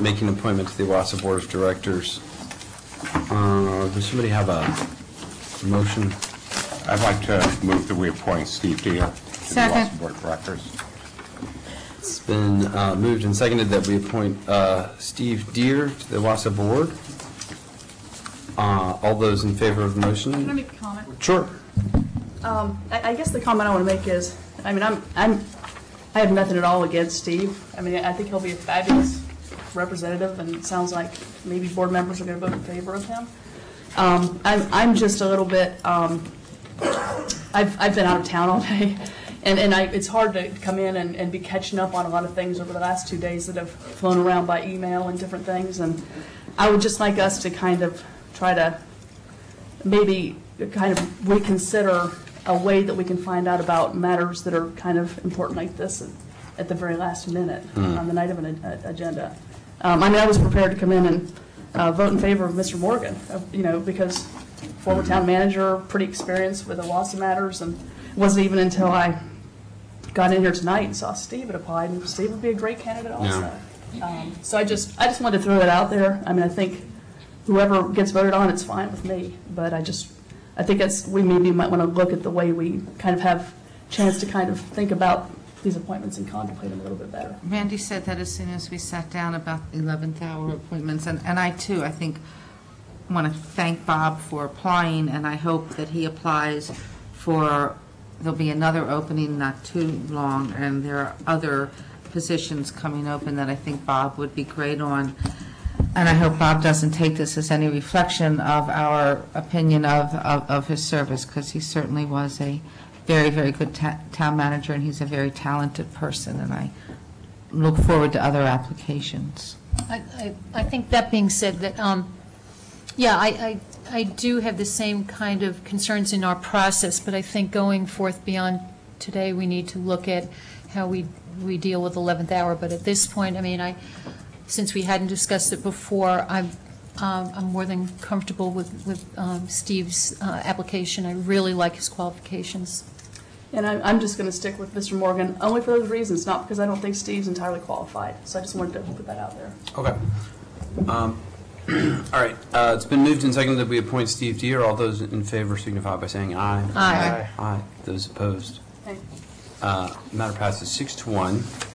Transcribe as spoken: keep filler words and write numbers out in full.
making an appointment to the Owasso Board of Directors. Uh, does somebody have a motion? I'd like to move that we appoint Steve Deere to Second. the Owasso Board of Directors. It's been uh, moved and seconded that we appoint uh, Steve Deere to the Owasso Board. Uh, all those in favor of the motion? Can I make a comment? Sure. Um, I, I guess the comment I want to make is, I mean, I'm, I'm, I have nothing at all against Steve. I mean, I think he'll be a fabulous representative, and it sounds like maybe board members are going to vote in favor of him. Um, I'm, I'm just a little bit, um, I've, I've been out of town all day, and, and I, it's hard to come in and, and be catching up on a lot of things over the last two days that have flown around by email and different things, and I would just like us to kind of try to maybe kind of reconsider a way that we can find out about matters that are kind of important like this at, at the very last minute mm. on the night of an a, agenda. Um, I mean, I was prepared to come in and uh, vote in favor of Mister Morgan, uh, you know, because former town manager, pretty experienced with Owasso matters, and it wasn't even until I got in here tonight and saw Steve had applied, and Steve would be a great candidate also. Yeah. Um, so I just, I just wanted to throw that out there. I mean, I think whoever gets voted on, it's fine with me, but I just, I think it's, we maybe might want to look at the way we kind of have a chance to kind of think about these appointments and contemplate them a little bit better. Randy said that as soon as we sat down about the eleventh hour appointments, and, and I too, I think, want to thank Bob for applying, and I hope that he applies for, there'll be another opening not too long, and there are other positions coming open that I think Bob would be great on. And I hope Bob doesn't take this as any reflection of our opinion of, of, of his service, because he certainly was a very, very good ta town manager, and he's a very talented person, and I look forward to other applications. I, I, I think that being said, that um, yeah, I, I, I do have the same kind of concerns in our process, but I think going forth beyond today, we need to look at how we, we deal with eleventh hour. But at this point, I mean, I, since we hadn't discussed it before, I'm, um, I'm more than comfortable with, with um, Steve's uh, application. I really like his qualifications. And I'm, I'm just going to stick with Mister Morgan, only for those reasons, not because I don't think Steve's entirely qualified. So I just wanted to put that out there. Okay. Um, all right. Uh, it's been moved and seconded that we appoint Steve Deere. All those in favor signify by saying aye. Aye. Aye. Those opposed. Okay. Uh, matter passes six to one.